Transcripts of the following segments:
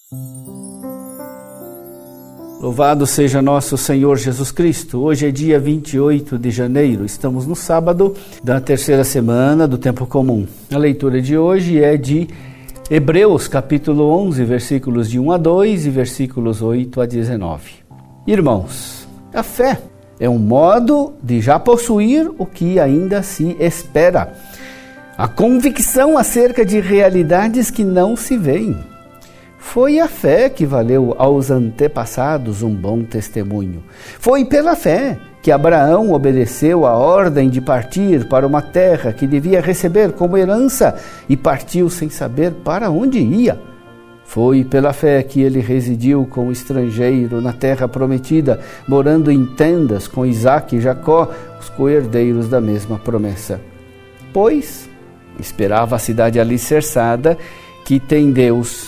Louvado seja nosso Senhor Jesus Cristo. Hoje é dia 28 de janeiro, estamos no sábado da terceira semana do tempo comum. A leitura de hoje é de Hebreus, capítulo 11, versículos de 1 a 2 e versículos 8 a 19. Irmãos, a fé é um modo de já possuir o que ainda se espera. A convicção acerca de realidades que não se veem. Foi a fé que valeu aos antepassados um bom testemunho. Foi pela fé que Abraão obedeceu a ordem de partir para uma terra que devia receber como herança e partiu sem saber para onde ia. Foi pela fé que ele residiu como estrangeiro na terra prometida, morando em tendas com Isaque e Jacó, os co-herdeiros da mesma promessa. Pois esperava a cidade alicerçada que tem Deus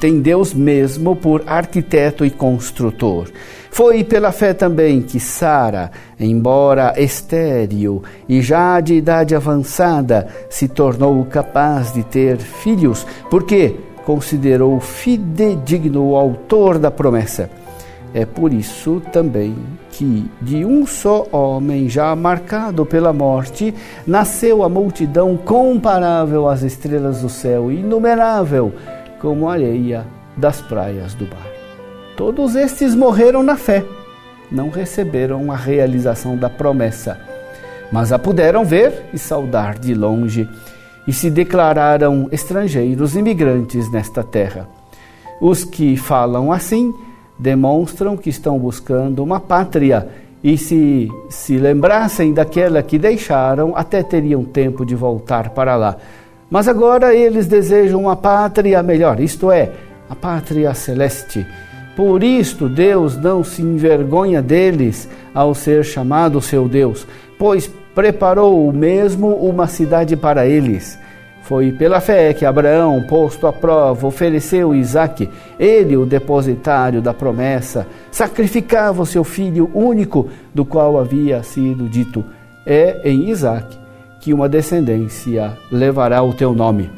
mesmo por arquiteto e construtor. Foi pela fé também que Sara, embora estéril e já de idade avançada, se tornou capaz de ter filhos, porque considerou fidedigno o autor da promessa. É por isso também que, de um só homem já marcado pela morte, nasceu a multidão comparável às estrelas do céu, inumerável como a areia das praias do mar. Todos estes morreram na fé, não receberam a realização da promessa, mas a puderam ver e saudar de longe, e se declararam estrangeiros imigrantes nesta terra. Os que falam assim demonstram que estão buscando uma pátria, e se lembrassem daquela que deixaram, até teriam tempo de voltar para lá. Mas agora eles desejam uma pátria melhor, isto é, a pátria celeste. Por isto Deus não se envergonha deles ao ser chamado seu Deus, pois preparou mesmo uma cidade para eles. Foi pela fé que Abraão, posto à prova, ofereceu Isaque, ele o depositário da promessa, sacrificava o seu filho único, do qual havia sido dito, é em Isaque que uma descendência levará o teu nome.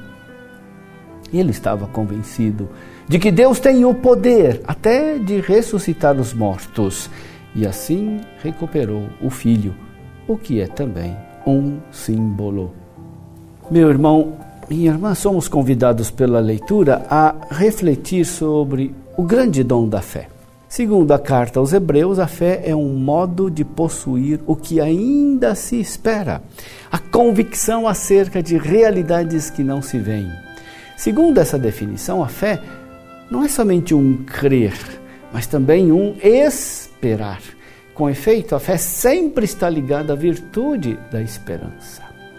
Ele estava convencido de que Deus tem o poder até de ressuscitar os mortos, e assim recuperou o filho, o que é também um símbolo. Meu irmão, minha irmã, somos convidados pela leitura a refletir sobre o grande dom da fé. Segundo a carta aos Hebreus, a fé é um modo de possuir o que ainda se espera, a convicção acerca de realidades que não se veem. Segundo essa definição, a fé não é somente um crer, mas também um esperar. Com efeito, a fé sempre está ligada à virtude da esperança.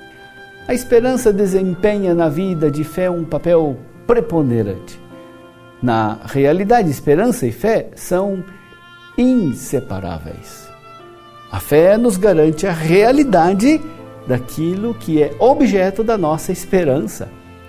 A esperança desempenha na vida de fé um papel preponderante. Na realidade, esperança e fé são inseparáveis. A fé nos garante a realidade daquilo que é objeto da nossa esperança.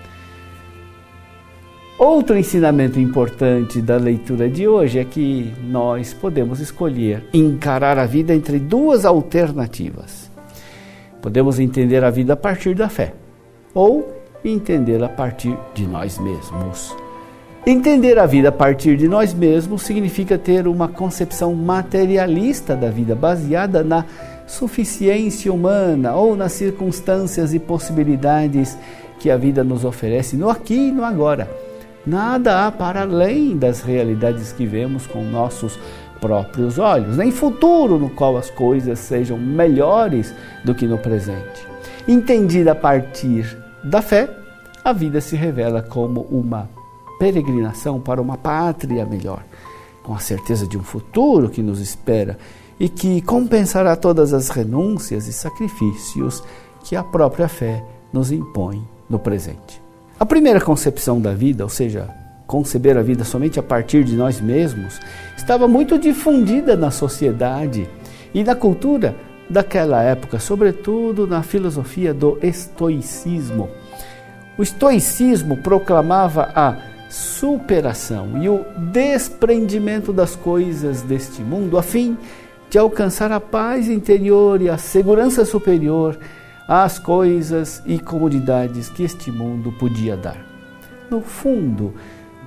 Outro ensinamento importante da leitura de hoje é que nós podemos escolher encarar a vida entre duas alternativas. Podemos entender a vida a partir da fé ou entender a partir de nós mesmos. Entender a vida a partir de nós mesmos significa ter uma concepção materialista da vida, baseada na suficiência humana ou nas circunstâncias e possibilidades que a vida nos oferece no aqui e no agora. Nada há para além das realidades que vemos com nossos próprios olhos, nem futuro no qual as coisas sejam melhores do que no presente. Entendida a partir da fé, a vida se revela como uma peregrinação para uma pátria melhor, com a certeza de um futuro que nos espera e que compensará todas as renúncias e sacrifícios que a própria fé nos impõe no presente. A primeira concepção da vida, ou seja, conceber a vida somente a partir de nós mesmos, estava muito difundida na sociedade e na cultura daquela época, sobretudo na filosofia do estoicismo. O estoicismo proclamava a superação e o desprendimento das coisas deste mundo, a fim de alcançar a paz interior e a segurança superior às coisas e comodidades que este mundo podia dar. No fundo,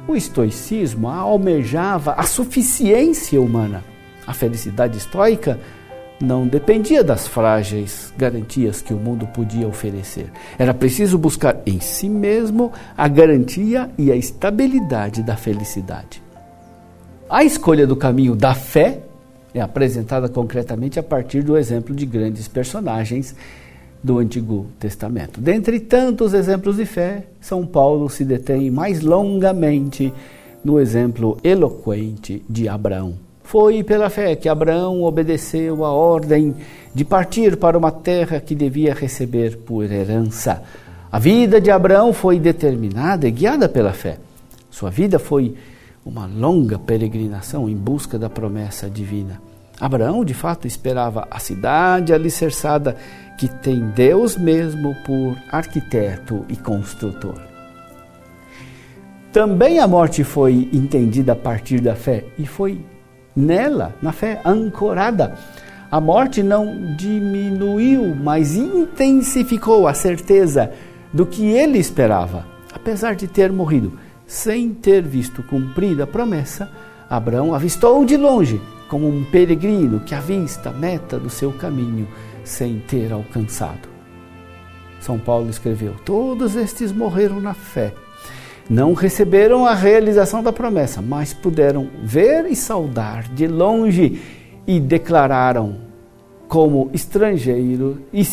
O estoicismo almejava a suficiência humana. A felicidade estoica não dependia das frágeis garantias que o mundo podia oferecer. Era preciso buscar em si mesmo a garantia e a estabilidade da felicidade. A escolha do caminho da fé é apresentada concretamente a partir do exemplo de grandes personagens do Antigo Testamento. Dentre tantos exemplos de fé, São Paulo se detém mais longamente no exemplo eloquente de Abraão. Foi pela fé que Abraão obedeceu a ordem de partir para uma terra que devia receber por herança. A vida de Abraão foi determinada e guiada pela fé. Sua vida foi uma longa peregrinação em busca da promessa divina. Abraão, de fato, esperava a cidade alicerçada que tem Deus mesmo por arquiteto e construtor. Também a morte foi entendida a partir da fé e foi nela, na fé, ancorada. A morte não diminuiu, mas intensificou a certeza do que ele esperava. Apesar de ter morrido sem ter visto cumprida a promessa, Abraão avistou de longe, como um peregrino que avista a meta do seu caminho sem ter alcançado. São Paulo escreveu: todos estes morreram na fé. Não receberam a realização da promessa, mas puderam ver e saudar de longe e se declararam como estrangeiros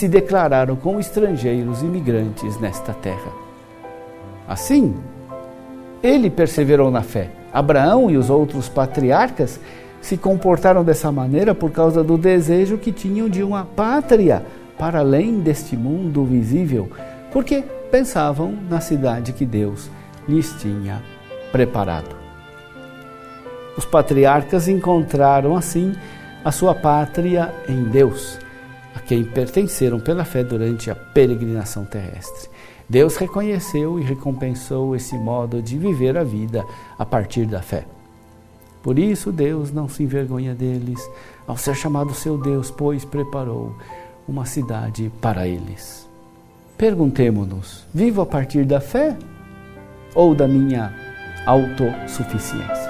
imigrantes nesta terra. Assim, ele perseverou na fé. Abraão e os outros patriarcas se comportaram dessa maneira por causa do desejo que tinham de uma pátria para além deste mundo visível, porque pensavam na cidade que Deus lhes tinha preparado. Os patriarcas encontraram assim a sua pátria em Deus, a quem pertenceram pela fé durante a peregrinação terrestre. Deus reconheceu e recompensou esse modo de viver a vida a partir da fé. Por isso Deus não se envergonha deles ao ser chamado seu Deus, pois preparou uma cidade para eles. Perguntemo-nos: vivo a partir da fé ou da minha autossuficiência?